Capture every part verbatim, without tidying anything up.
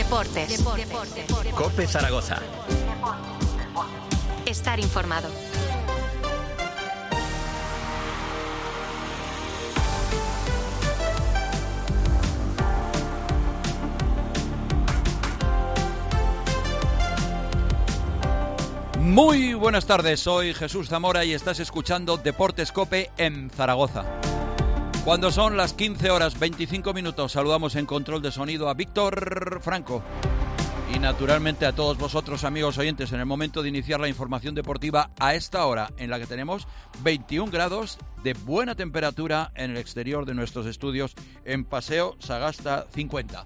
Deportes. Deportes. Deportes. COPE Zaragoza. Estar informado. Muy buenas tardes, soy Jesús Zamora y estás escuchando Deportes COPE en Zaragoza. Cuando son las quince horas veinticinco minutos, saludamos en control de sonido a Víctor Franco. Y naturalmente a todos vosotros, amigos oyentes, en el momento de iniciar la información deportiva a esta hora en la que tenemos veintiún grados de buena temperatura en el exterior de nuestros estudios en Paseo Sagasta cincuenta.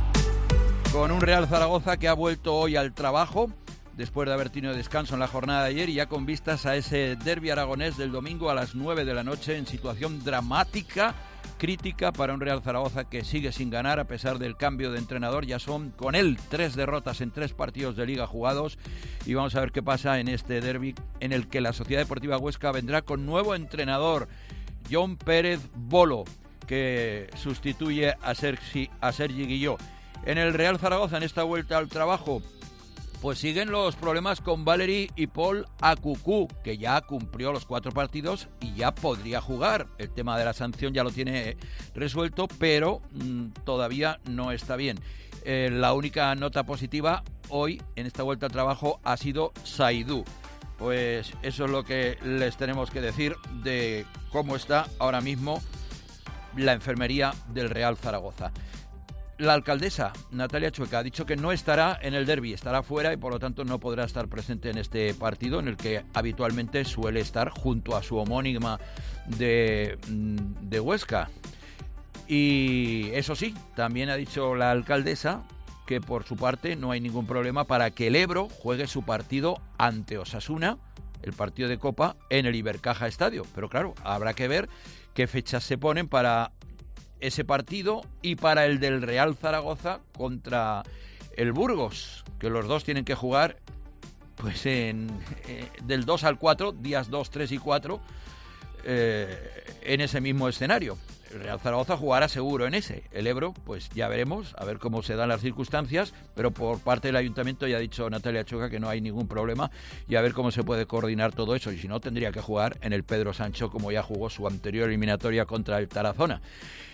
Con un Real Zaragoza que ha vuelto hoy al trabajo después de haber tenido descanso en la jornada de ayer y ya con vistas a ese derbi aragonés del domingo a las nueve de la noche en situación dramática, crítica para un Real Zaragoza que sigue sin ganar a pesar del cambio de entrenador. Ya son con él tres derrotas en tres partidos de liga jugados y vamos a ver qué pasa en este derbi en el que la Sociedad Deportiva Huesca vendrá con nuevo entrenador, Jon Pérez Bolo, que sustituye a Sergi, a Sergi Guilló. En el Real Zaragoza, en esta vuelta al trabajo, pues siguen los problemas con Valery y Paul Akuku, que ya cumplió los cuatro partidos y ya podría jugar. El tema de la sanción ya lo tiene resuelto, pero mmm, todavía no está bien. Eh, la única nota positiva hoy en esta vuelta al trabajo ha sido Saidú. Pues eso es lo que les tenemos que decir de cómo está ahora mismo la enfermería del Real Zaragoza. La alcaldesa, Natalia Chueca, ha dicho que no estará en el derbi, estará fuera y por lo tanto no podrá estar presente en este partido en el que habitualmente suele estar junto a su homónima de, de Huesca. Y eso sí, también ha dicho la alcaldesa que por su parte no hay ningún problema para que el Ebro juegue su partido ante Osasuna, el partido de Copa, en el Ibercaja Estadio. Pero claro, habrá que ver qué fechas se ponen para ese partido y para el del Real Zaragoza contra el Burgos, que los dos tienen que jugar pues en eh, del dos al cuatro, días dos, tres y cuatro, eh, en ese mismo escenario. El Real Zaragoza jugará seguro en ese. El Ebro, pues ya veremos, a ver cómo se dan las circunstancias, pero por parte del Ayuntamiento ya ha dicho Natalia Chueca que no hay ningún problema y a ver cómo se puede coordinar todo eso. Y si no, tendría que jugar en el Pedro Sancho como ya jugó su anterior eliminatoria contra el Tarazona.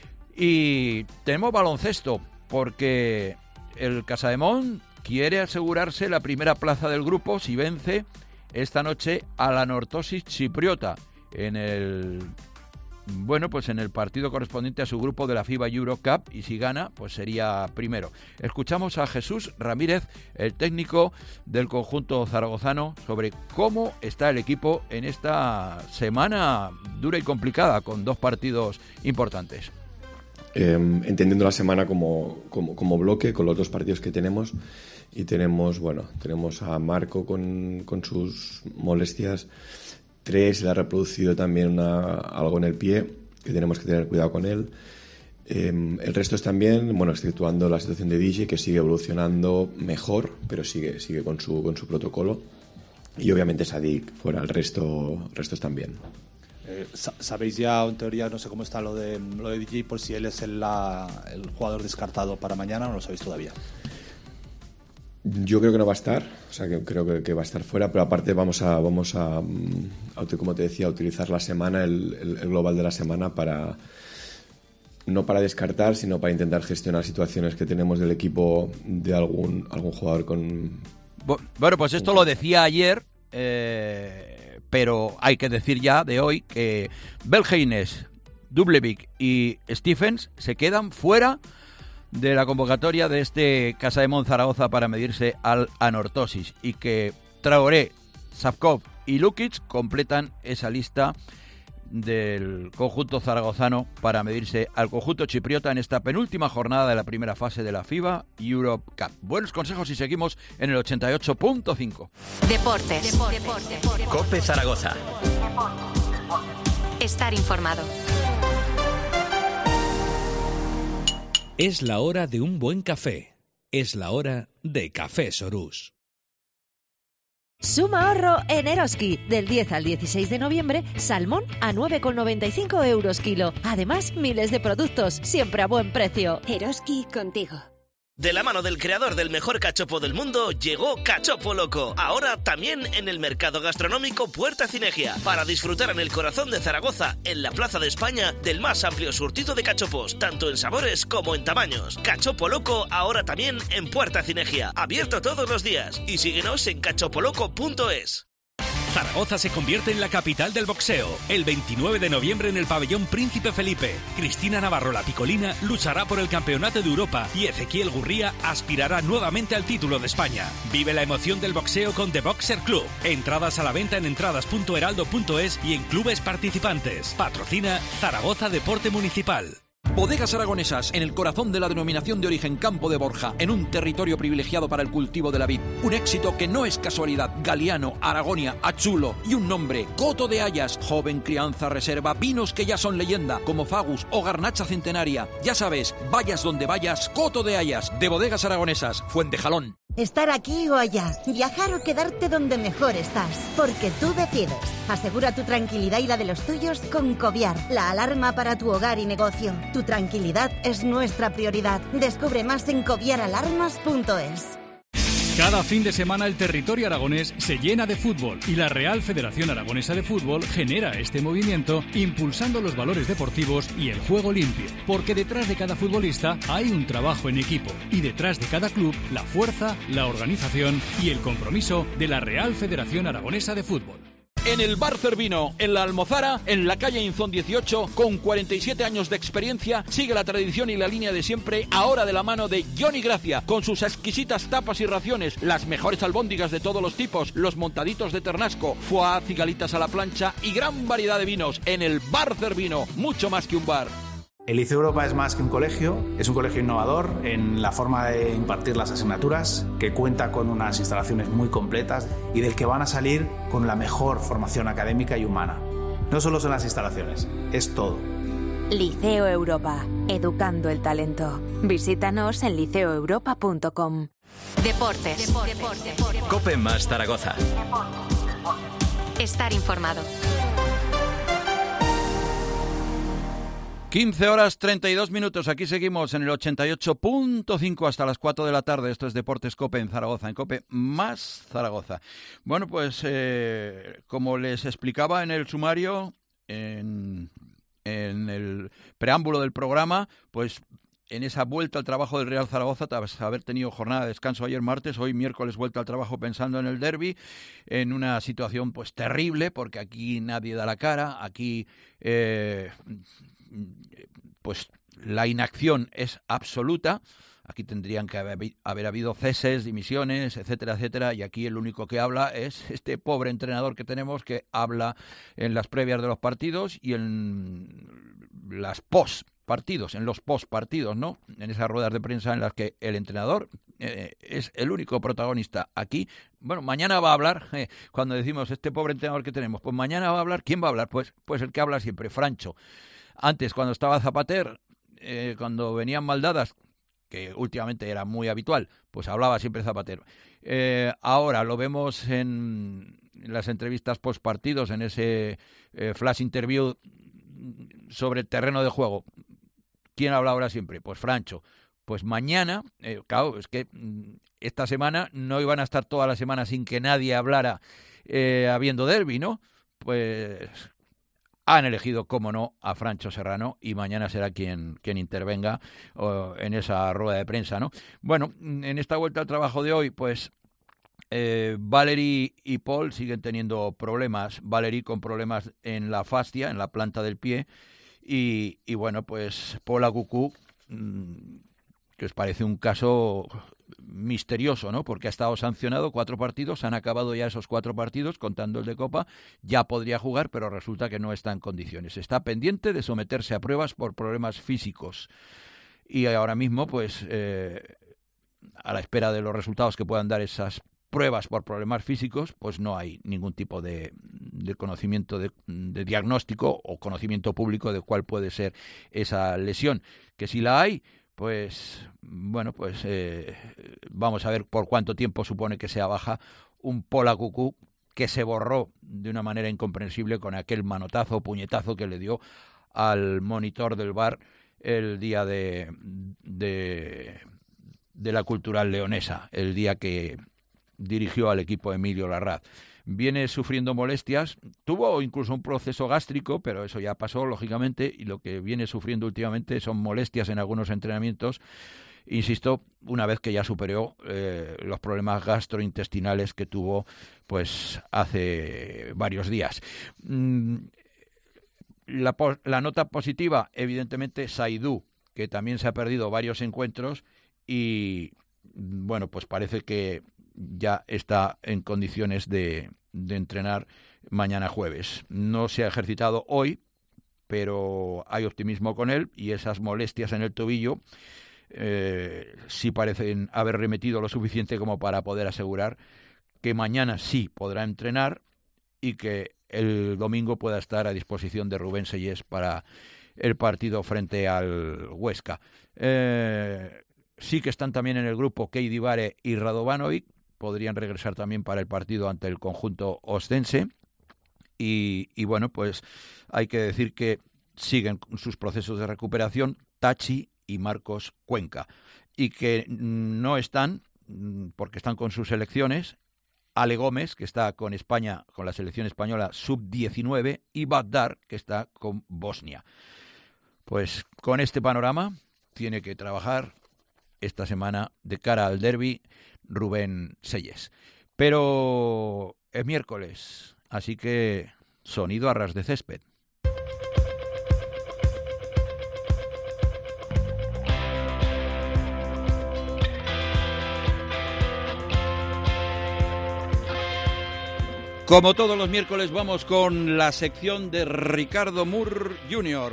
Y tenemos baloncesto, porque el Casademont quiere asegurarse la primera plaza del grupo si vence esta noche a la Anorthosis chipriota en el bueno pues en el partido correspondiente a su grupo de la FIBA Eurocup, y si gana pues sería primero. Escuchamos a Jesús Ramírez, el técnico del conjunto zaragozano, sobre cómo está el equipo en esta semana dura y complicada con dos partidos importantes. Eh, entendiendo la semana como, como, como bloque con los dos partidos que tenemos, y tenemos bueno tenemos a Marco con, con sus molestias, tres le ha reproducido también una, algo en el pie que tenemos que tener cuidado con él. Eh, el resto están bien, bueno, exceptuando la situación de D J, que sigue evolucionando mejor, pero sigue sigue con su con su protocolo, y obviamente Sadik fuera. El resto el resto están bien. Eh, ¿Sabéis ya, en teoría, no sé cómo está lo de lo de D J, por si él es el, la, el jugador descartado para mañana, o no lo sabéis todavía? Yo creo que no va a estar, o sea que creo que, que va a estar fuera, pero aparte vamos a, vamos a, a como te decía, a utilizar la semana, el, el, el global de la semana, para no para descartar, sino para intentar gestionar situaciones que tenemos del equipo de algún, algún jugador con... Bueno, pues esto lo decía ayer, eh... pero hay que decir ya de hoy que Belgeines, Dublevic y Stephens se quedan fuera de la convocatoria de este Casademont Zaragoza para medirse al Anorthosis, y que Traoré, Savkov y Lukic completan esa lista del conjunto zaragozano para medirse al conjunto chipriota en esta penúltima jornada de la primera fase de la FIBA Europe Cup. Buenos consejos y seguimos en el ochenta y ocho punto cinco. Deportes. Deportes. Deportes. COPE Zaragoza. Estar informado. Es la hora de un buen café. Es la hora de Café Sorús. Suma ahorro en Eroski. Del diez al dieciséis de noviembre, salmón a nueve con noventa y cinco euros kilo. Además, miles de productos, siempre a buen precio. Eroski contigo. De la mano del creador del mejor cachopo del mundo, llegó Cachopo Loco. Ahora también en el mercado gastronómico Puerta Cinegia. Para disfrutar en el corazón de Zaragoza, en la Plaza de España, del más amplio surtido de cachopos, tanto en sabores como en tamaños. Cachopo Loco ahora también en Puerta Cinegia. Abierto todos los días. Y síguenos en cachopoloco punto es. Zaragoza se convierte en la capital del boxeo. El veintinueve de noviembre en el pabellón Príncipe Felipe. Cristina Navarro, la picolina, luchará por el campeonato de Europa y Ezequiel Gurría aspirará nuevamente al título de España. Vive la emoción del boxeo con The Boxer Club. Entradas a la venta en entradas punto heraldo punto es y en clubes participantes. Patrocina Zaragoza Deporte Municipal. Bodegas Aragonesas, en el corazón de la denominación de origen Campo de Borja, en un territorio privilegiado para el cultivo de la vid. Un éxito que no es casualidad. Galiano, Aragonia, Achulo y un nombre, Coto de Hayas, joven crianza reserva, vinos que ya son leyenda, como Fagus o Garnacha Centenaria. Ya sabes, vayas donde vayas, Coto de Hayas, de Bodegas Aragonesas, Fuentejalón. Estar aquí o allá, viajar o quedarte donde mejor estás, porque tú decides. Asegura tu tranquilidad y la de los tuyos con Coviar, la alarma para tu hogar y negocio. Tu tranquilidad es nuestra prioridad. Descubre más en coviar alarmas punto es. Cada fin de semana el territorio aragonés se llena de fútbol y la Real Federación Aragonesa de Fútbol genera este movimiento impulsando los valores deportivos y el juego limpio. Porque detrás de cada futbolista hay un trabajo en equipo y detrás de cada club la fuerza, la organización y el compromiso de la Real Federación Aragonesa de Fútbol. En el Bar Cervino, en la Almozara, en la calle Inzón dieciocho, con cuarenta y siete años de experiencia, sigue la tradición y la línea de siempre, ahora de la mano de Johnny Gracia, con sus exquisitas tapas y raciones, las mejores albóndigas de todos los tipos, los montaditos de ternasco, foie, cigalitas a la plancha y gran variedad de vinos. En el Bar Cervino, mucho más que un bar. El Liceo Europa es más que un colegio, es un colegio innovador en la forma de impartir las asignaturas, que cuenta con unas instalaciones muy completas y del que van a salir con la mejor formación académica y humana. No solo son las instalaciones, es todo. Liceo Europa, educando el talento. Visítanos en liceo europa punto com. Deportes. Deportes. COPE más Zaragoza. Estar informado. quince horas treinta y dos minutos, aquí seguimos en el ochenta y ocho punto cinco hasta las cuatro de la tarde. Esto es Deportes COPE en Zaragoza, en COPE más Zaragoza. Bueno, pues eh, como les explicaba en el sumario, en, en el preámbulo del programa, pues en esa vuelta al trabajo del Real Zaragoza, tras haber tenido jornada de descanso ayer martes, hoy miércoles vuelta al trabajo pensando en el derbi, en una situación pues terrible, porque aquí nadie da la cara, aquí eh, pues la inacción es absoluta. Aquí tendrían que haber, haber habido ceses, dimisiones, etcétera, etcétera, y aquí el único que habla es este pobre entrenador que tenemos, que habla en las previas de los partidos y en las post partidos, en los post partidos, ¿no? En esas ruedas de prensa en las que el entrenador eh, es el único protagonista. Aquí, bueno, mañana va a hablar, eh, cuando decimos este pobre entrenador que tenemos, pues mañana va a hablar, ¿quién va a hablar? Pues, pues el que habla siempre, Francho. Antes, cuando estaba Zapater, eh, cuando venían maldadas, que últimamente era muy habitual, pues hablaba siempre Zapater. Eh, ahora lo vemos en, en las entrevistas post partidos, en ese eh, flash interview sobre el terreno de juego. ¿Quién habla ahora siempre? Pues Francho. Pues mañana, eh, claro, es que esta semana no iban a estar toda la semana sin que nadie hablara eh, habiendo derbi, ¿no? Pues han elegido, cómo no, a Francho Serrano y mañana será quien, quien intervenga oh, en esa rueda de prensa, ¿no? Bueno, en esta vuelta al trabajo de hoy, pues eh, Valery y Paul siguen teniendo problemas. Valery con problemas en la fascia, en la planta del pie, y, y bueno, pues Paul Agucú, mmm, que os parece un caso misterioso, ¿no? Porque ha estado sancionado cuatro partidos, han acabado ya esos cuatro partidos, contando el de Copa, ya podría jugar, pero resulta que no está en condiciones. Está pendiente de someterse a pruebas por problemas físicos. Y ahora mismo, pues, eh, a la espera de los resultados que puedan dar esas pruebas por problemas físicos, pues no hay ningún tipo de, de conocimiento, de, de diagnóstico o conocimiento público de cuál puede ser esa lesión. Que si la hay, pues, bueno, pues eh, vamos a ver por cuánto tiempo supone que sea baja un Paul Agucú que se borró de una manera incomprensible con aquel manotazo o puñetazo que le dio al monitor del V A R el día de, de, de la Cultural Leonesa, el día que dirigió al equipo Emilio Larraz. Viene sufriendo molestias, tuvo incluso un proceso gástrico, pero eso ya pasó, lógicamente, y lo que viene sufriendo últimamente son molestias en algunos entrenamientos, insisto, una vez que ya superó eh, los problemas gastrointestinales que tuvo pues hace varios días. Mm, la, la nota positiva, evidentemente, Saidú, que también se ha perdido varios encuentros y, bueno, pues parece que ya está en condiciones de, de entrenar mañana jueves. No se ha ejercitado hoy, pero hay optimismo con él y esas molestias en el tobillo eh, sí parecen haber remitido lo suficiente como para poder asegurar que mañana sí podrá entrenar y que el domingo pueda estar a disposición de Rubén Sellés para el partido frente al Huesca. Eh, sí que están también en el grupo Keidi Bare y Radovanovic, podrían regresar también para el partido ante el conjunto ostense y, y bueno, pues hay que decir que siguen sus procesos de recuperación Tachi y Marcos Cuenca y que no están, porque están con sus selecciones, Ale Gómez, que está con España, con la selección española sub diecinueve, y Bagdar, que está con Bosnia. Pues con este panorama tiene que trabajar esta semana de cara al derbi Rubén Sellés. Pero es miércoles, así que sonido a ras de césped. Como todos los miércoles vamos con la sección de Ricardo Moore junior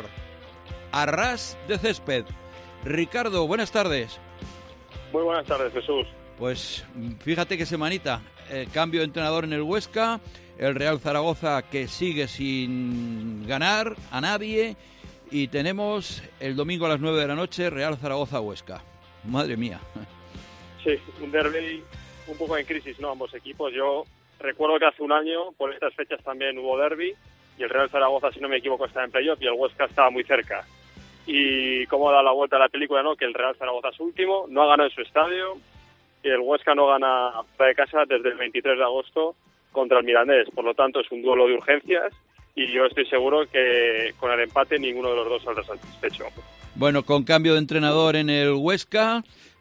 A ras de césped. Ricardo, buenas tardes. Muy buenas tardes, Jesús. Pues fíjate qué semanita, eh, cambio de entrenador en el Huesca, el Real Zaragoza que sigue sin ganar a nadie y tenemos el domingo a las nueve de la noche Real Zaragoza-Huesca. Madre mía. Sí, un derbi un poco en crisis, ¿no? Ambos equipos. Yo recuerdo que hace un año, por estas fechas también hubo derbi y el Real Zaragoza, si no me equivoco, estaba en playoff y el Huesca estaba muy cerca. Y cómo da la vuelta a la película, ¿no? Que el Real Zaragoza es último, no ha ganado en su estadio y el Huesca no gana fuera de casa desde el veintitrés de agosto contra el Mirandés. Por lo tanto, es un duelo de urgencias y yo estoy seguro que con el empate ninguno de los dos saldrá satisfecho. Bueno, con cambio de entrenador en el Huesca,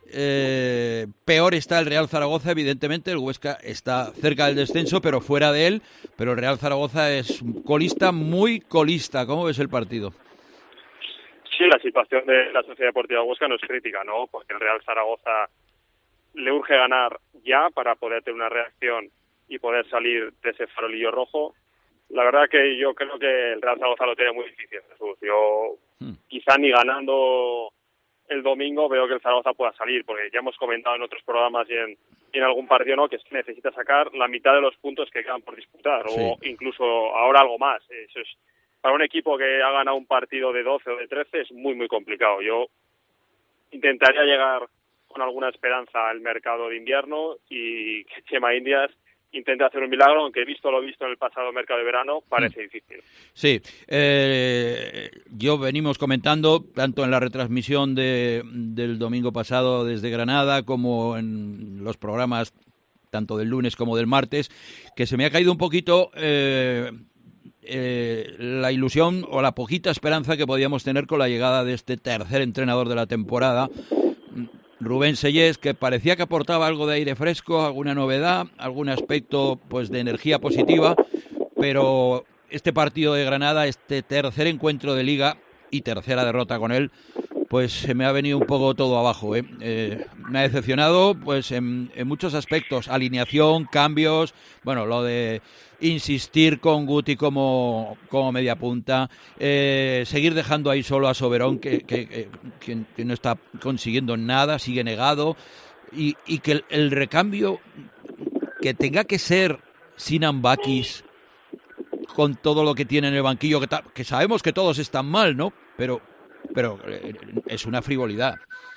eh, peor está el Real Zaragoza, evidentemente. El Huesca está cerca del descenso, pero fuera de él. Pero el Real Zaragoza es un colista, muy colista. ¿Cómo ves el partido? Sí, la situación de la Sociedad Deportiva Huesca no es crítica, ¿no? Porque el Real Zaragoza le urge ganar ya para poder tener una reacción y poder salir de ese farolillo rojo. La verdad que yo creo que el Real Zaragoza lo tiene muy difícil, Jesús. Yo hmm. quizá ni ganando el domingo veo que el Zaragoza pueda salir, porque ya hemos comentado en otros programas y en, y en algún partido, ¿no?, que es que necesita sacar la mitad de los puntos que quedan por disputar, sí. o incluso ahora algo más. Eso es, para un equipo que ha ganado un partido de doce o de trece es muy, muy complicado. Yo intentaría llegar con alguna esperanza al mercado de invierno y que Chema Indias intente hacer un milagro, aunque visto lo visto en el pasado mercado de verano, parece mm. difícil. Sí, eh, yo venimos comentando, tanto en la retransmisión de, del domingo pasado desde Granada, como en los programas tanto del lunes como del martes, que se me ha caído un poquito eh, eh, la ilusión o la poquita esperanza que podíamos tener con la llegada de este tercer entrenador de la temporada, Rubén Sellés, que parecía que aportaba algo de aire fresco, alguna novedad, algún aspecto pues de energía positiva, pero este partido de Granada, este tercer encuentro de Liga y tercera derrota con él, pues se me ha venido un poco todo abajo, ¿eh? Eh, me ha decepcionado pues en, en muchos aspectos, alineación, cambios, bueno, lo de insistir con Guti como, como media punta, eh, seguir dejando ahí solo a Soberón, que, que, que, que no está consiguiendo nada, sigue negado, y, y que el, el recambio que tenga que ser Sinan Bakis con todo lo que tiene en el banquillo, que, ta, que sabemos que todos están mal, ¿no? Pero, pero es una frivolidad.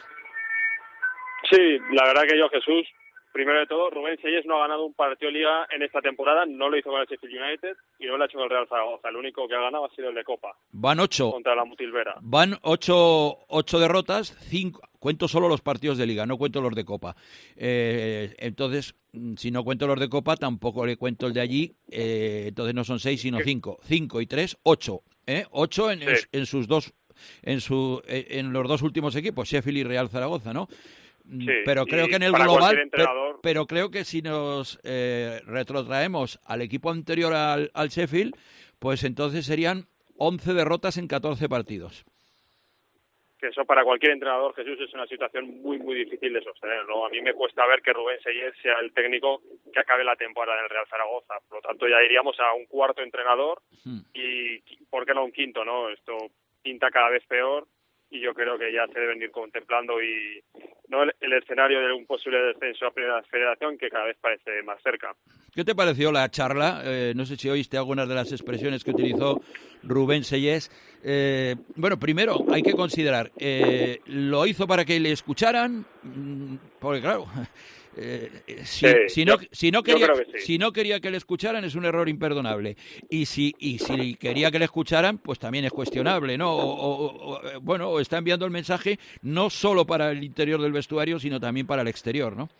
Sí, la verdad que yo, Jesús, primero de todo, Rubén Sellés no ha ganado un partido de Liga en esta temporada, no lo hizo con el Sheffield United y no lo ha hecho con el Real Zaragoza. El único que ha ganado ha sido el de Copa. Van ocho. Contra la Mutilvera. Van ocho, ocho derrotas, cinco, cuento solo los partidos de Liga, no cuento los de Copa. Eh, entonces, si no cuento los de Copa, tampoco le cuento el de allí. Eh, entonces no son seis, sino cinco. Cinco y tres, ocho. ¿eh? Ocho en, sí. en, en sus dos, en, su, en los dos últimos equipos, Sheffield y Real Zaragoza, ¿no? Sí, pero creo que en el global, pero, pero creo que si nos eh, retrotraemos al equipo anterior al, al Sheffield, pues entonces serían once derrotas en catorce partidos. Que eso para cualquier entrenador, Jesús, es una situación muy, muy difícil de sostener, ¿no? A mí me cuesta ver que Rubén Sellés sea el técnico que acabe la temporada en el Real Zaragoza. Por lo tanto, ya iríamos a un cuarto entrenador y, ¿por qué no un quinto, no? Esto pinta cada vez peor. Y yo creo que ya se deben ir contemplando y no el, el escenario de un posible descenso a Primera Federación, que cada vez parece más cerca. ¿Qué te pareció la charla? Eh, no sé si oíste algunas de las expresiones que utilizó Rubén Sellés. Eh, bueno, primero hay que considerar, eh, ¿lo hizo para que le escucharan? Porque claro, eh, si, sí, si, no, yo, si, no quería, sí. si no quería que le escucharan es un error imperdonable. Y si, y si quería que le escucharan, pues también es cuestionable, ¿no? O, o, o, bueno, o está enviando el mensaje no solo para el interior del vestuario, sino también para el exterior, ¿no?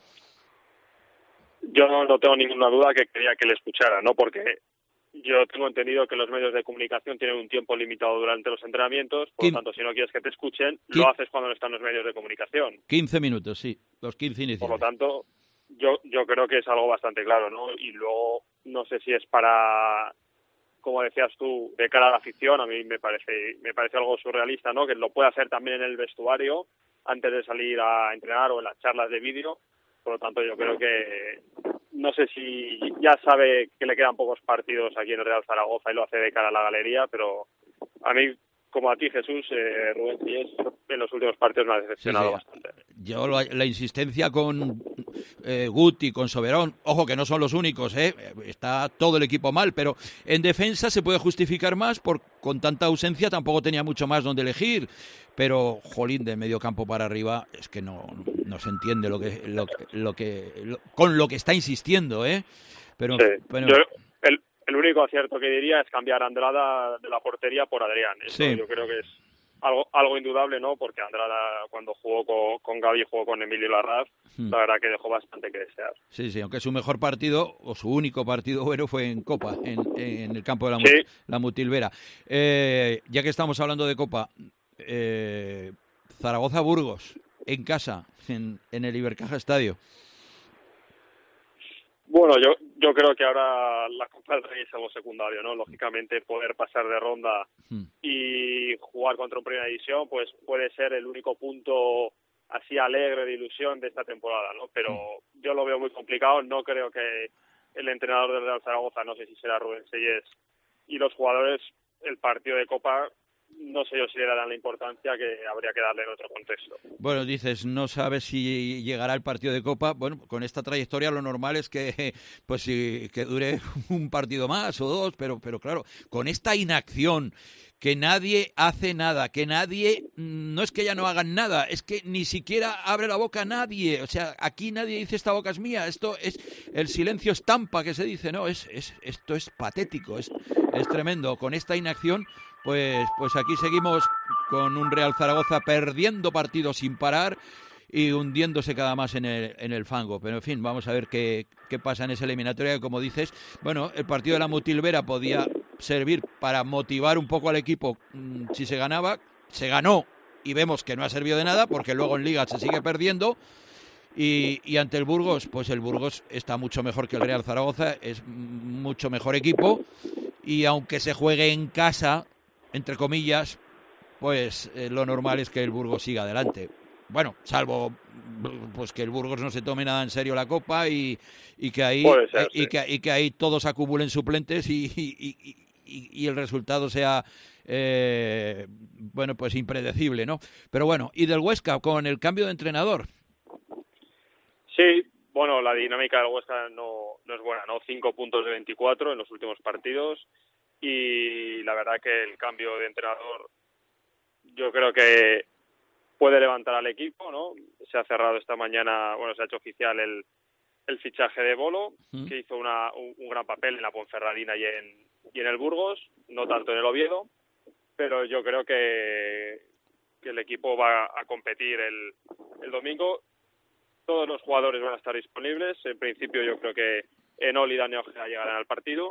Yo no, no tengo ninguna duda que quería que le escuchara, ¿no? Porque yo tengo entendido que los medios de comunicación tienen un tiempo limitado durante los entrenamientos, por lo tanto, si no quieres que te escuchen, lo haces cuando no están los medios de comunicación. quince minutos, sí, los quince iniciales. Por lo tanto, yo yo creo que es algo bastante claro, ¿no? Y luego, no sé si es para, como decías tú, de cara a la afición, a mí me parece me parece algo surrealista, ¿no? Que lo pueda hacer también en el vestuario, antes de salir a entrenar o en las charlas de vídeo. Por lo tanto, yo creo que no sé si ya sabe que le quedan pocos partidos aquí en el Real Zaragoza y lo hace de cara a la galería, pero a mí, como a ti, Jesús, eh, Rubén Sellés en los últimos partidos me ha decepcionado sí, sí. bastante. Yo la, la insistencia con eh, Guti, con Soberón, ojo que no son los únicos, ¿eh? Está todo el equipo mal, pero en defensa se puede justificar más, por con tanta ausencia tampoco tenía mucho más donde elegir, pero jolín, de medio campo para arriba es que no, no se entiende lo que lo, lo que lo, con lo que está insistiendo, ¿eh? Pero, sí. pero... Yo, el, el único acierto que diría es cambiar a Andrada de la portería por Adrián. Eso sí. Yo creo que es algo algo indudable, ¿no? Porque Andrada, cuando jugó con, con Gavi, jugó con Emilio Larraz, hmm. la verdad que dejó bastante que desear. Sí, sí, aunque su mejor partido, o su único partido bueno, fue en Copa, en, en el campo de la, sí. la Mutilvera. Eh, ya que estamos hablando de Copa, eh, Zaragoza-Burgos, en casa, en, en el Ibercaja Estadio. Bueno, yo yo creo que ahora la Copa del Rey es algo secundario, ¿no? Lógicamente, poder pasar de ronda hmm. y jugar contra un Primera División, pues puede ser el único punto así alegre de ilusión de esta temporada, ¿no? Pero hmm. yo lo veo muy complicado. No creo que el entrenador del Real Zaragoza, no sé si será Rubén Sellés, y los jugadores, el partido de Copa, no sé yo si le darán la importancia que habría que darle en otro contexto. Bueno, dices, no sabes si llegará el partido de Copa. Bueno, con esta trayectoria lo normal es que pues sí, que dure un partido más o dos, pero, pero claro, con esta inacción, que nadie hace nada, que nadie, no es que ya no hagan nada, es que ni siquiera abre la boca nadie. O sea, aquí nadie dice esta boca es mía, esto es el silencio estampa que se dice, no, es, es esto es patético, es, es tremendo. Con esta inacción, pues, pues aquí seguimos con un Real Zaragoza perdiendo partidos sin parar y hundiéndose cada más en el, en el fango. Pero en fin, vamos a ver qué, qué pasa en esa eliminatoria. Como dices, bueno, el partido de la Mutilvera podía servir para motivar un poco al equipo mmm, si se ganaba. Se ganó y vemos que no ha servido de nada porque luego en Liga se sigue perdiendo. Y, y ante el Burgos, pues el Burgos está mucho mejor que el Real Zaragoza, es mucho mejor equipo y aunque se juegue en casa, entre comillas, pues eh, lo normal es que el Burgos siga adelante. Bueno, salvo pues que el Burgos no se tome nada en serio la Copa y, y que ahí ser, y, sí. que, y que ahí todos acumulen suplentes y, y, y, y, y el resultado sea eh, bueno, pues impredecible, ¿no? Pero bueno, y del Huesca con el cambio de entrenador. Sí, bueno, la dinámica del Huesca no, no es buena, ¿no? Cinco puntos de veinticuatro en los últimos partidos y la verdad que el cambio de entrenador yo creo que puede levantar al equipo, ¿no? Se ha cerrado esta mañana, bueno, se ha hecho oficial el, el fichaje de Bolo, ¿Mm? que hizo una, un, un gran papel en la Ponferradina y en, y en el Burgos, no tanto en el Oviedo, pero yo creo que que el equipo va a competir el, el domingo. Todos los jugadores van a estar disponibles. En principio yo creo que Enol y Dani Ojeda llegarán al partido.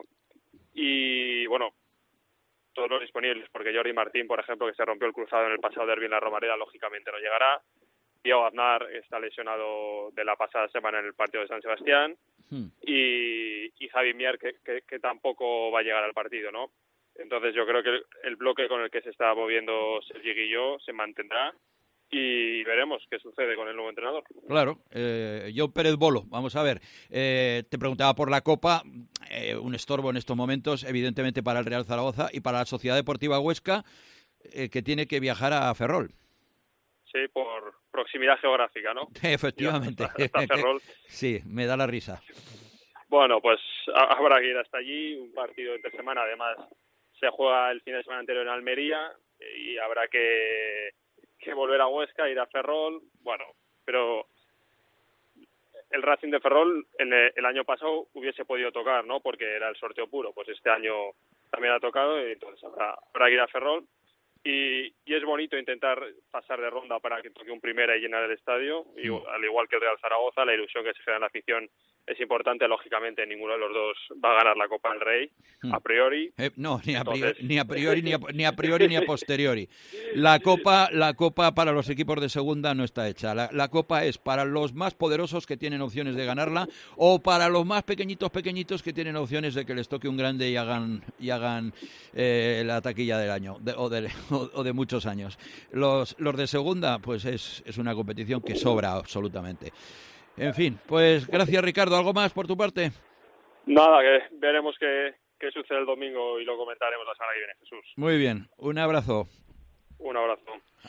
Y bueno, todos los disponibles, porque Jordi Martín, por ejemplo, que se rompió el cruzado en el pasado derbi en la Romareda, lógicamente no llegará. Diego Aznar está lesionado de la pasada semana en el partido de San Sebastián. Hmm. Y, y Javi Mier, que, que, que tampoco va a llegar al partido, ¿no? Entonces yo creo que el, el bloque con el que se está moviendo Sergi Guilló se mantendrá y veremos qué sucede con el nuevo entrenador. Claro, eh, Joe Pérez Bolo, vamos a ver, eh, te preguntaba por la Copa, eh, un estorbo en estos momentos, evidentemente para el Real Zaragoza y para la Sociedad Deportiva Huesca, eh, que tiene que viajar a Ferrol. Sí, por proximidad geográfica, ¿no? Efectivamente. Hasta, hasta Ferrol. Sí, me da la risa. Bueno, pues habrá que ir hasta allí, un partido entre semana, además se juega el fin de semana anterior en Almería y habrá que, que volver a Huesca, ir a Ferrol, bueno, pero el Racing de Ferrol en el, el año pasado hubiese podido tocar, ¿no? Porque era el sorteo puro, pues este año también ha tocado y entonces habrá, habrá que ir a Ferrol. Y, y es bonito intentar pasar de ronda para que toque un primera y llenar el estadio, y, al igual que el Real Zaragoza, la ilusión que se genera en la afición es importante. Lógicamente ninguno de los dos va a ganar la Copa del Rey, a priori. Eh, no, ni a priori, Entonces... ni a priori, ni a, ni a priori, ni a posteriori. La Copa, la Copa para los equipos de segunda no está hecha. La, la Copa es para los más poderosos que tienen opciones de ganarla, o para los más pequeñitos, pequeñitos que tienen opciones de que les toque un grande y hagan, y hagan eh, la taquilla del año, de, o de o de muchos años. Los, los de segunda, pues es, es una competición que sobra absolutamente. En fin, pues gracias Ricardo. ¿Algo más por tu parte? Nada, que veremos qué, qué sucede el domingo y lo comentaremos la semana que viene, Jesús. Muy bien, un abrazo. Un abrazo.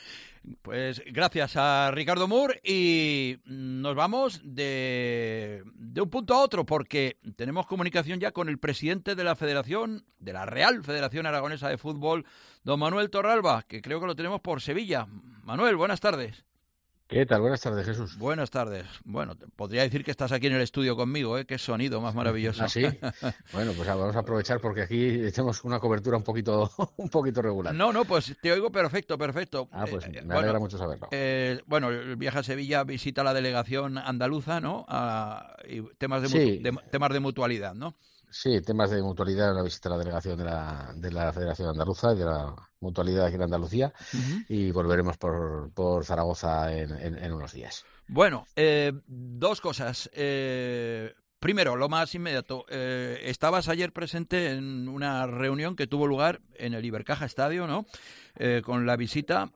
Pues gracias a Ricardo Moore y nos vamos de, de un punto a otro porque tenemos comunicación ya con el presidente de la Federación, de la Real Federación Aragonesa de Fútbol, don Manuel Torralba, que creo que lo tenemos por Sevilla. Manuel, buenas tardes. ¿Qué tal? Buenas tardes, Jesús. Buenas tardes. Bueno, podría decir que estás aquí en el estudio conmigo, ¿eh? Qué sonido más maravilloso. ¿Ah, sí? Bueno, pues vamos a aprovechar porque aquí tenemos una cobertura un poquito un poquito regular. No, no, pues te oigo perfecto, perfecto. Ah, pues me eh, alegra bueno, mucho saberlo. Eh, bueno, el viaje a Sevilla visita la delegación andaluza, ¿no? A, y temas de, sí. mutu, de temas de mutualidad, ¿no? Sí, temas de mutualidad, la visita a la delegación de la, de la Federación Andaluza y de la mutualidad aquí en Andalucía, uh-huh. y volveremos por, por Zaragoza en, en, en unos días. Bueno, eh, dos cosas. Eh, primero, lo más inmediato. Eh, estabas ayer presente en una reunión que tuvo lugar en el Ibercaja Estadio, ¿no? Eh, con la visita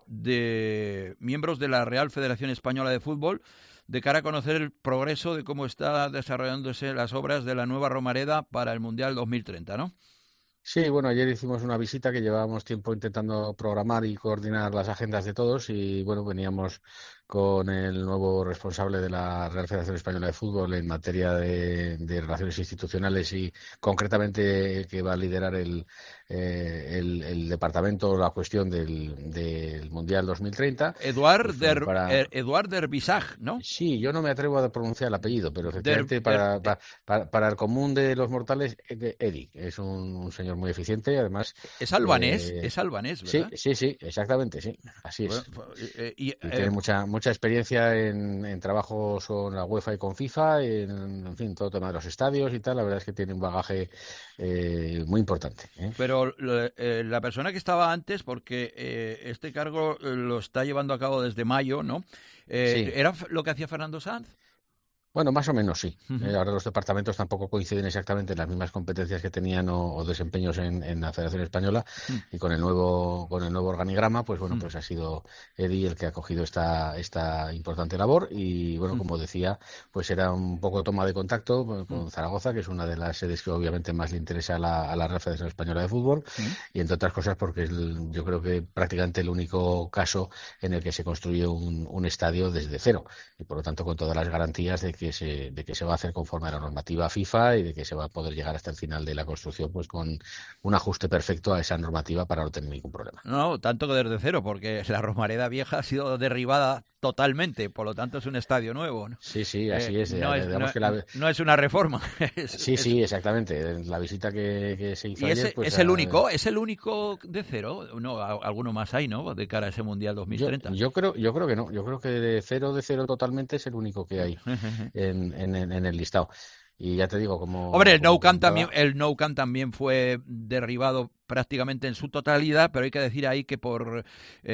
de miembros de la Real Federación Española de Fútbol, de cara a conocer el progreso de cómo están desarrollándose las obras de la nueva Romareda para el Mundial dos mil treinta, ¿no? Sí, bueno, ayer hicimos una visita que llevábamos tiempo intentando programar y coordinar las agendas de todos y, bueno, veníamos con el nuevo responsable de la Real Federación Española de Fútbol en materia de, de relaciones institucionales y concretamente que va a liderar el, eh, el, el departamento, la cuestión del, del Mundial dos mil treinta. Eduard, pues, der, para... er, Eduard Derbisag, ¿no? Sí, yo no me atrevo a pronunciar el apellido, pero efectivamente der, para, der... para, para, para el común de los mortales, Edi, es un, un señor muy eficiente, además... Es albanés, eh, es albanés, ¿verdad? Sí, sí, sí, exactamente, sí, así es. Bueno, eh, y, y tiene eh, mucha mucha experiencia en, en trabajos con la UEFA y con FIFA, en, en fin, todo el tema de los estadios y tal, la verdad es que tiene un bagaje eh, muy importante, ¿eh? Pero eh, la persona que estaba antes, porque eh, este cargo lo está llevando a cabo desde mayo, ¿no? Eh, Sí. ¿Era lo que hacía Fernando Sanz? Bueno, más o menos sí. Uh-huh. Eh, ahora los departamentos tampoco coinciden exactamente en las mismas competencias que tenían o, o desempeños en, en la Federación Española, uh-huh. y con el nuevo con el nuevo organigrama, pues bueno, Uh-huh. pues ha sido Edi el que ha cogido esta esta importante labor y bueno, Uh-huh. como decía, pues era un poco toma de contacto con, con Uh-huh. Zaragoza, que es una de las sedes que obviamente más le interesa a la, a la Real Federación Española de Fútbol, Uh-huh. y entre otras cosas porque es el- yo creo que prácticamente el único caso en el que se construye un, un estadio desde cero y por lo tanto con todas las garantías de que se de que se va a hacer conforme a la normativa FIFA y de que se va a poder llegar hasta el final de la construcción pues con un ajuste perfecto a esa normativa para no tener ningún problema. No, tanto que desde cero, porque la Romareda vieja ha sido derribada totalmente, por lo tanto es un estadio nuevo, ¿no? Sí, sí, así eh, es. No, es, no, que la... no es una reforma. es, sí, es... sí, exactamente. La visita que, que se hizo ¿Y ese, ayer... Pues, es el a... único? ¿Es el único de cero? No, alguno más hay, ¿no? De cara a ese Mundial dos mil treinta. Yo, yo creo yo creo que no. Yo creo que de cero, de cero totalmente es el único que hay en, en, en el listado. Y ya te digo, como... Hombre, el como Nou Camp también, el Nou Camp también fue derribado prácticamente en su totalidad, pero hay que decir ahí que por,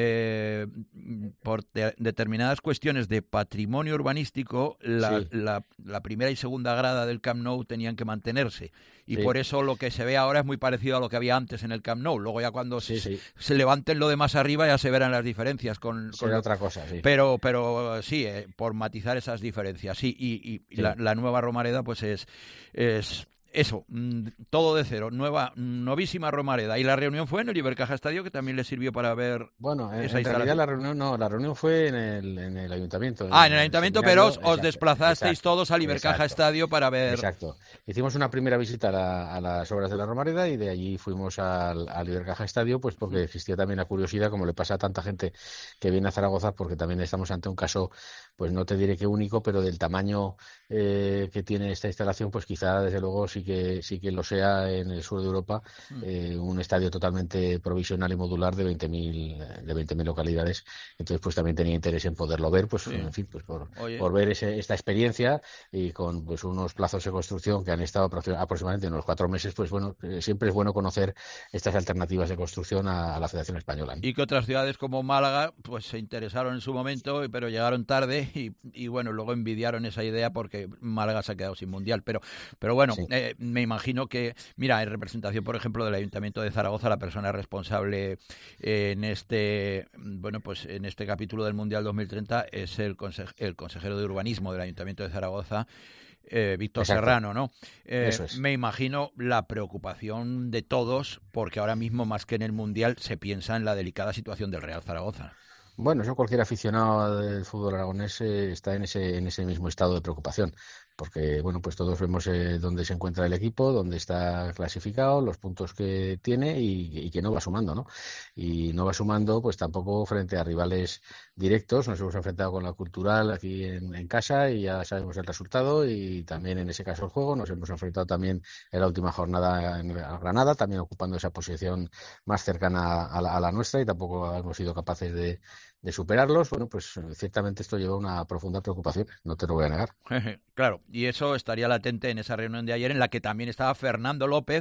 eh, por de, determinadas cuestiones de patrimonio urbanístico, la, sí. la, la primera y segunda grada del Camp Nou tenían que mantenerse. Y sí. por eso lo que se ve ahora es muy parecido a lo que había antes en el Camp Nou. Luego ya cuando sí, se, sí. se levanten lo de más arriba ya se verán las diferencias. Con, Será con otra cosa, sí. Pero, pero sí, eh, por matizar esas diferencias. Sí, y, y, y sí. La, la nueva Romareda pues es... es eso, todo de cero, nueva, novísima Romareda. Y la reunión fue en el Ibercaja Estadio, que también le sirvió para ver. Bueno, en, esa en realidad la reunión no, la reunión fue en el, en el ayuntamiento. Ah, en el ayuntamiento, pero os, exacto, os desplazasteis exacto, todos al Ibercaja exacto, Estadio para ver. Exacto. Hicimos una primera visita a, la, a las obras de la Romareda y de allí fuimos al, al Ibercaja Estadio, pues porque existía también la curiosidad, como le pasa a tanta gente que viene a Zaragoza, porque también estamos ante un caso, pues no te diré que único, pero del tamaño eh, que tiene esta instalación, pues quizá desde luego sí que sí que lo sea en el sur de Europa, eh, un estadio totalmente provisional y modular de veinte mil de veinte mil localidades. Entonces pues también tenía interés en poderlo ver, pues sí. en fin, pues por, por ver ese, esta experiencia y con pues unos plazos de construcción que han estado aproximadamente unos cuatro meses, pues bueno, eh, siempre es bueno conocer estas alternativas de construcción a, a la Federación Española, ¿no? Y que otras ciudades como Málaga pues se interesaron en su momento, pero llegaron tarde y, y bueno, luego envidiaron esa idea porque Málaga se ha quedado sin mundial. Pero, pero bueno, sí. eh, me imagino que, mira, en representación, por ejemplo, del Ayuntamiento de Zaragoza, la persona responsable eh, en este, bueno, pues en este capítulo del Mundial dos mil treinta es el, conse- el consejero de urbanismo del Ayuntamiento de Zaragoza, eh, Víctor Exacto. Serrano, ¿no? Eh, Eso es. Me imagino la preocupación de todos, porque ahora mismo, más que en el Mundial, se piensa en la delicada situación del Real Zaragoza. Bueno, eso cualquier aficionado del fútbol aragonés eh, está en ese en ese mismo estado de preocupación, porque bueno, pues todos vemos eh, dónde se encuentra el equipo, dónde está clasificado, los puntos que tiene y, y que no va sumando, ¿no? Y no va sumando, pues tampoco frente a rivales directos. Nos hemos enfrentado con la Cultural aquí en, en casa y ya sabemos el resultado, y también en ese caso el juego. Nos hemos enfrentado también en la última jornada en Granada, también ocupando esa posición más cercana a la, a la nuestra, y tampoco hemos sido capaces de de superarlos. Bueno, pues ciertamente esto lleva una profunda preocupación, no te lo voy a negar. Claro, y eso estaría latente en esa reunión de ayer, en la que también estaba Fernando López,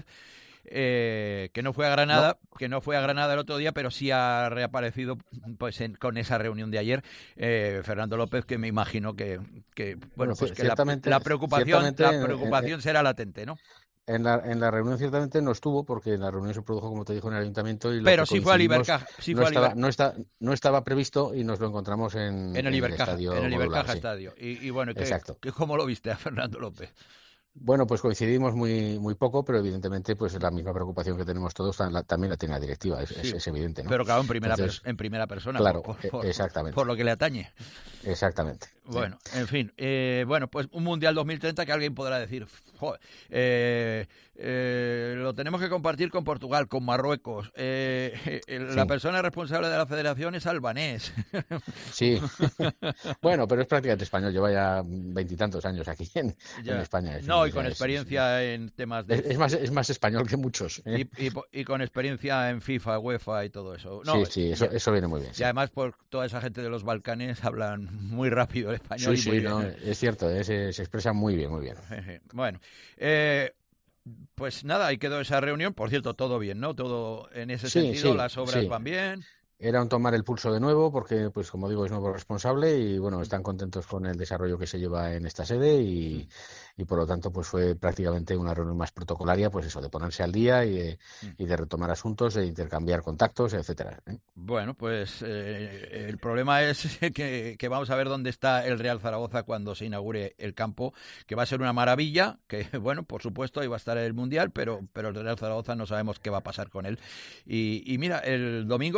eh, que no fue a Granada, no. que no fue a Granada el otro día, pero sí ha reaparecido pues en, con esa reunión de ayer. Eh, Fernando López, que me imagino que, que bueno, bueno, pues que la, la preocupación, la preocupación en, en, será latente, ¿no? En la, en la reunión ciertamente no estuvo, porque en la reunión se produjo, como te dijo, en el ayuntamiento. Y lo Pero que sí fue al Ibercaja. Sí no, fue estaba, Iber... no, está, no estaba previsto y nos lo encontramos en, en el Ibercaja, en el estadio. En el Ibercaja modular, Estadio. Sí. Y, y bueno, ¿qué, ¿qué, ¿cómo lo viste a Fernando López? Bueno, pues coincidimos muy muy poco, pero evidentemente pues la misma preocupación que tenemos todos también la tiene la directiva, es, sí, es, es evidente, ¿no? Pero claro, en primera, Entonces, en primera persona, claro, por, por, exactamente. por lo que le atañe. Exactamente. Bueno, sí. en fin, eh, bueno, pues un Mundial dos mil treinta que alguien podrá decir, joder, eh, eh, lo tenemos que compartir con Portugal, con Marruecos. Eh, eh, la sí. persona responsable de la federación es albanés. Sí, bueno, pero es prácticamente español, lleva ya veintitantos años aquí en, en España. No, y con experiencia es, en temas de... Es, es, más, es más español que muchos. ¿eh? Y, y, y con experiencia en FIFA, UEFA y todo eso. No, sí, sí, eso, eso viene muy bien. Y sí. además, por toda esa gente de los Balcanes hablan muy rápido el español. Sí, y muy sí, bien. No, es cierto, eh, se, se expresa muy bien, muy bien. Bueno, eh, pues nada, ahí quedó esa reunión. Por cierto, todo bien, ¿no? Todo en ese sí, sentido, sí, las obras sí. van bien. Era un tomar el pulso de nuevo porque, pues como digo, es nuevo responsable y, bueno, están contentos con el desarrollo que se lleva en esta sede y, y por lo tanto, pues fue prácticamente una reunión más protocolaria, pues eso, de ponerse al día y de, y de retomar asuntos, de intercambiar contactos, etcétera. ¿eh? Bueno, pues eh, el problema es que, que vamos a ver dónde está el Real Zaragoza cuando se inaugure el campo, que va a ser una maravilla, que, bueno, por supuesto, ahí va a estar el Mundial, pero, pero el Real Zaragoza no sabemos qué va a pasar con él. Y, y mira, el domingo el derbi.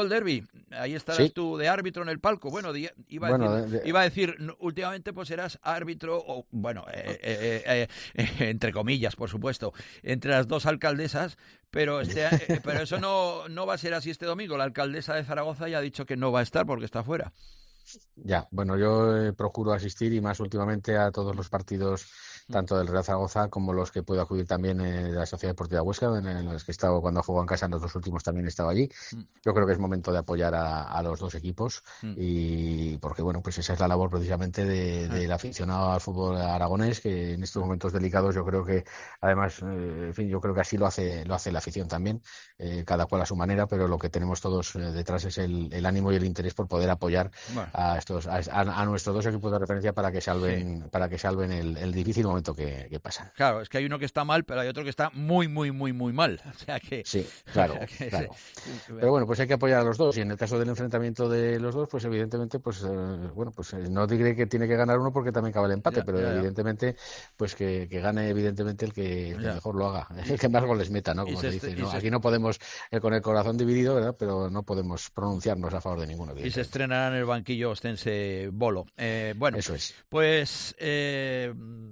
ahí estarás ¿Sí? tú de árbitro en el palco. Bueno, di, iba, a bueno decir, de, de... iba a decir, últimamente pues serás árbitro, o bueno, eh, eh, eh, eh, entre comillas, por supuesto, entre las dos alcaldesas, pero este, eh, pero eso no, no va a ser así este domingo. La alcaldesa de Zaragoza ya ha dicho que no va a estar porque está fuera. Ya, bueno, yo eh, procuro asistir y más últimamente a todos los partidos, tanto del Real Zaragoza como los que puedo acudir también eh, de la Sociedad Deportiva Huesca, en, en los que he estado cuando juego en casa, en los dos últimos también he estado allí. Mm. Yo creo que es momento de apoyar a, a los dos equipos mm. y porque, bueno, pues esa es la labor precisamente de, del aficionado al fútbol aragonés, que en estos momentos delicados yo creo que, además, eh, en fin, yo creo que así lo hace lo hace la afición también, eh, cada cual a su manera, pero lo que tenemos todos eh, detrás es el, el ánimo y el interés por poder apoyar bueno. a estos a, a nuestros dos equipos de referencia para que salven sí. para que salven el, el difícil momento que, que pasan. Claro, es que hay uno que está mal, pero hay otro que está muy, muy, muy, muy mal. O sea que sí, claro, o sea que, claro. Sí. Pero bueno, pues hay que apoyar a los dos y en el caso del enfrentamiento de los dos, pues evidentemente, pues eh, bueno, pues eh, no diré que tiene que ganar uno porque también cabe el empate, ya, pero ya, evidentemente, ya. pues que, que gane evidentemente el que, el que mejor lo haga, el que más goles meta, ¿no? Como se dice, ¿no? Aquí no podemos eh, con el corazón dividido, ¿verdad? Pero no podemos pronunciarnos a favor de ninguno. Y se estrenará en el banquillo ostense Bolo. Eh, bueno, eso es. Pues eh,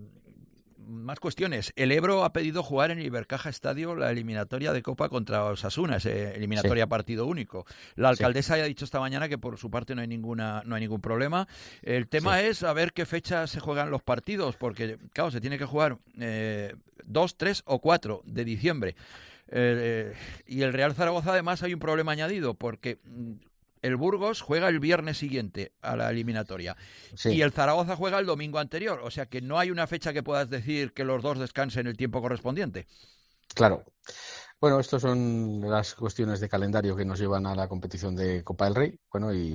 más cuestiones. El Ebro ha pedido jugar en el Ibercaja Estadio la eliminatoria de Copa contra Osasuna, es eliminatoria sí. partido único. La alcaldesa sí. ya ha dicho esta mañana que por su parte no hay ninguna no hay ningún problema. El tema sí. es a ver qué fecha se juegan los partidos, porque claro, se tiene que jugar eh, dos, tres o cuatro de diciembre. Eh, y el Real Zaragoza además hay un problema añadido, porque el Burgos juega el viernes siguiente a la eliminatoria sí. y el Zaragoza juega el domingo anterior, o sea que no hay una fecha que puedas decir que los dos descansen el tiempo correspondiente. Claro. Bueno, estas son las cuestiones de calendario que nos llevan a la competición de Copa del Rey. Bueno, y,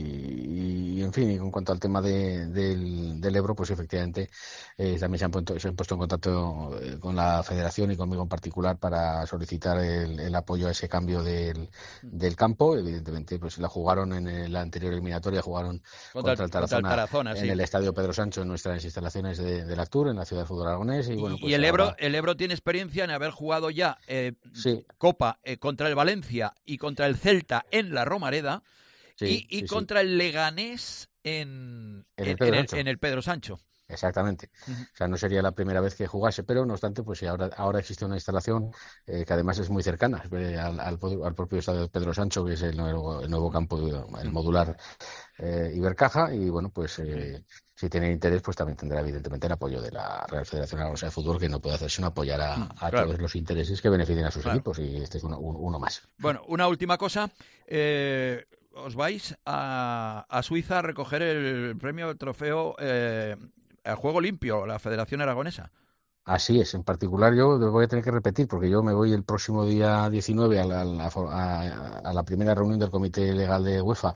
y en fin, y en cuanto al tema de, del, del Ebro, pues efectivamente eh, también se han, puesto, se han puesto en contacto con la Federación y conmigo en particular para solicitar el, el apoyo a ese cambio del, del campo. Evidentemente, pues la jugaron en la anterior eliminatoria, jugaron contra, contra el Tarazona, contra el Tarazona en sí. el Estadio Pedro Sancho, en nuestras instalaciones de, de la Actur, en la ciudad de fútbol aragonés. Y, bueno, pues y el, Ebro, ahora... el Ebro tiene experiencia en haber jugado ya eh, sí. Copa eh, contra el Valencia y contra el Celta en la Romareda sí, y, y sí, contra sí. el Leganés en, en, en, el Pedro en, el, en el Pedro Sancho. Exactamente. Uh-huh. O sea, no sería la primera vez que jugase, pero no obstante, pues ahora, ahora existe una instalación eh, que además es muy cercana eh, al, al, al propio estadio de Pedro Sancho, que es el nuevo, el nuevo campo, el modular eh, Ibercaja, y bueno, pues eh, si tiene interés, pues también tendrá evidentemente el apoyo de la Real Federación Aragonesa de Fútbol, que no puede hacer sino apoyar a, a claro. todos los intereses que beneficien a sus claro. equipos, y este es uno, uno más. Bueno, una última cosa. Eh... Os vais a, a Suiza a recoger el premio, el trofeo eh, al Juego Limpio, la Federación Aragonesa. Así es, en particular yo lo voy a tener que repetir porque yo me voy el próximo día diecinueve a la, a, a la primera reunión del Comité Legal de UEFA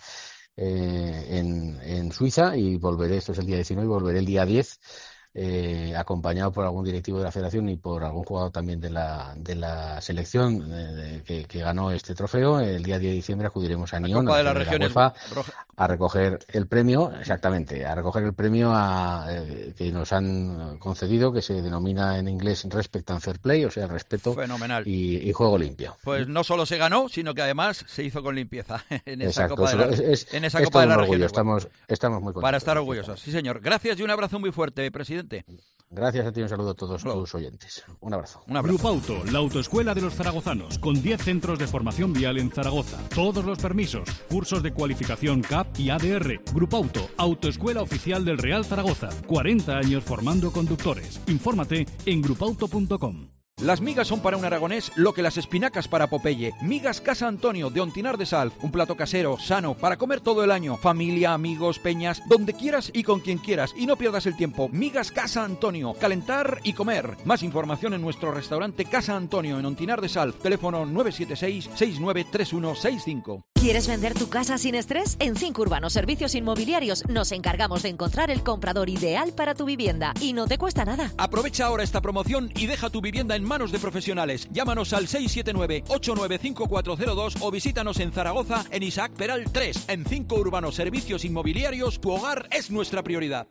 eh, en, en Suiza y volveré, esto es el día diecinueve, y volveré el día diez. Eh, acompañado por algún directivo de la federación y por algún jugador también de la de la selección eh, que, que ganó este trofeo. El día diez de diciembre acudiremos a Nyon, a, la de la UEFA, a recoger el premio, exactamente, a recoger el premio a, eh, que nos han concedido, que se denomina en inglés Respect and Fair Play, o sea, respeto Fenomenal. Y, y juego limpio. Pues no solo se ganó, sino que además se hizo con limpieza en esa Exacto, Copa de la, es, es, en esa es Copa de la orgullo, región. Estamos, estamos muy contentos. Para estar orgullosos, sí señor. Gracias y un abrazo muy fuerte, presidente. Gracias a ti, un saludo a todos tus oyentes. Un abrazo. Un abrazo. Grupo Auto, la autoescuela de los zaragozanos, con diez centros de formación vial en Zaragoza. Todos los permisos, cursos de cualificación C A P y A D R. Grupo Auto, autoescuela oficial del Real Zaragoza. cuarenta años formando conductores. Infórmate en grupauto punto com. Las migas son para un aragonés lo que las espinacas para Popeye. Migas Casa Antonio de Ontinar de Salv. Un plato casero, sano, para comer todo el año. Familia, amigos, peñas, donde quieras y con quien quieras. Y no pierdas el tiempo. Migas Casa Antonio. Calentar y comer. Más información en nuestro restaurante Casa Antonio en Ontinar de Salv. Teléfono nueve siete seis, seis nueve tres uno seis cinco. ¿Quieres vender tu casa sin estrés? En Cinco Urbanos Servicios Inmobiliarios nos encargamos de encontrar el comprador ideal para tu vivienda. Y no te cuesta nada. Aprovecha ahora esta promoción y deja tu vivienda en manos de profesionales. Llámanos al seis siete nueve, ocho nueve cinco cuatro cero dos o visítanos en Zaragoza en Isaac Peral tres. En Cinco Urbanos Servicios Inmobiliarios, tu hogar es nuestra prioridad.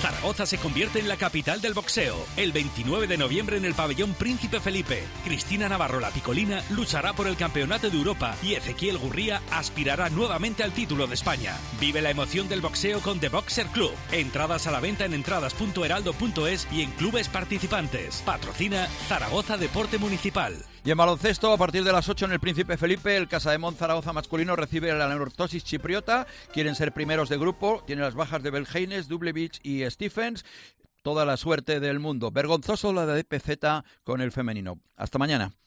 Zaragoza se convierte en la capital del boxeo. El veintinueve de noviembre en el pabellón Príncipe Felipe. Cristina Navarro, la picolina, luchará por el campeonato de Europa y Ezequiel Gurría aspirará nuevamente al título de España. Vive la emoción del boxeo con The Boxer Club. Entradas a la venta en entradas punto heraldo punto es y en clubes participantes. Patrocina Zaragoza Deporte Municipal. Y en baloncesto, a partir de las ocho en el Príncipe Felipe, el Casademont Zaragoza masculino recibe la anortosis chipriota. Quieren ser primeros de grupo. Tiene las bajas de Belheines, Dublevich y Stephens. Toda la suerte del mundo. Vergonzoso la de P Z con el femenino. Hasta mañana.